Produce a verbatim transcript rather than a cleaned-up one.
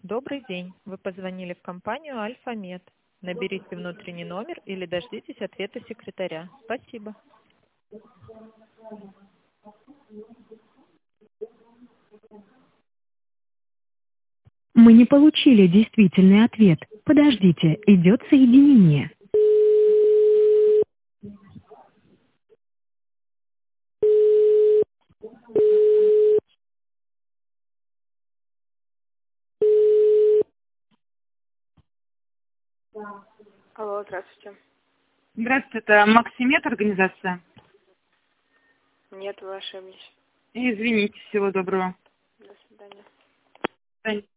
Добрый день. Вы позвонили в компанию Альфа-Мед. Наберите внутренний номер или дождитесь ответа секретаря. Спасибо. Мы не получили действительный ответ. Подождите, идет соединение. Алло, здравствуйте. Здравствуйте, это Максимед организация. Нет, вы ошиблись. Извините, всего доброго. До свидания. До свидания.